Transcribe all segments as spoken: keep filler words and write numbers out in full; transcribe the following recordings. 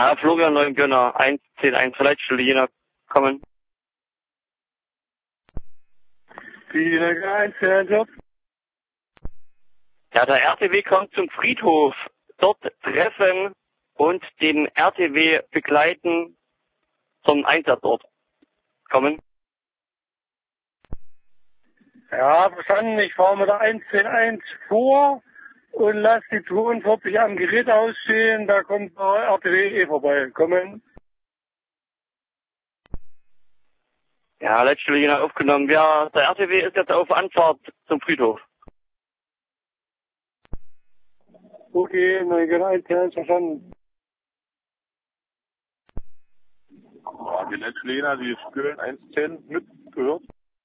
Ja, Florian Neugönner, eins zehn eins Verletzstelle Jena, kommen. Jena eins zehn eins Job. Ja, der R T W kommt zum Friedhof, dort treffen und den R T W begleiten zum Einsatzort. Kommen. Ja, verstanden. Ich fahre mit der eins zehn eins vor und lasse die zweiundvierzig am Gerät ausstehen. Da kommt der R T W eh vorbei. Kommen. Ja, Leitstelle Jena aufgenommen. Ja, der R T W ist jetzt auf Anfahrt zum Friedhof. Okay, Neugönner eins zehn eins verstanden. Ja, die Leitstelle Jena, die Köln eins zehn mitgehört.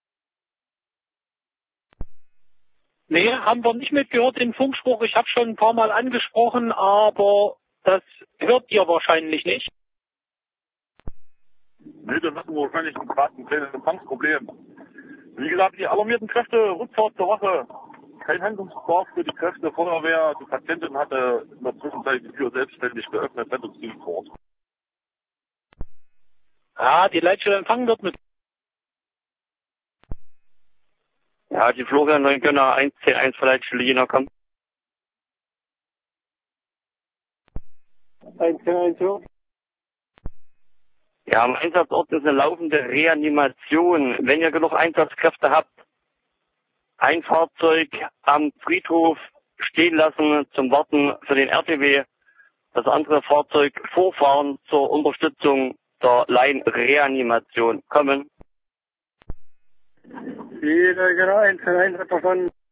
Nee, haben wir nicht mitgehört, den Funkspruch. Ich habe schon ein paar Mal angesprochen, aber das hört ihr wahrscheinlich nicht. Nee, dann hatten wir wahrscheinlich gerade ein kleines Empfangsproblem. Wie gesagt, die alarmierten Kräfte, Rückfahrt zur Wache. Kein Handlungsbedarf für die Kräfte Feuerwehr. Die Patientin hatte in der Zwischenzeit die Tür selbstständig geöffnet, Rettungsdienst vor Ort. Ja, die Leitstelle empfangen wird mit. Ja, die Florian Neugönner, eins zehn eins Verletzstelle Jena, kommen. eins zehn eins Job. Ja, am Einsatzort ist eine laufende Reanimation. Wenn ihr genug Einsatzkräfte habt, ein Fahrzeug am Friedhof stehen lassen zum Warten für den R T W, das andere Fahrzeug vorfahren zur Unterstützung der Laienreanimation. Kommen. Jena eins zehn eins verstanden.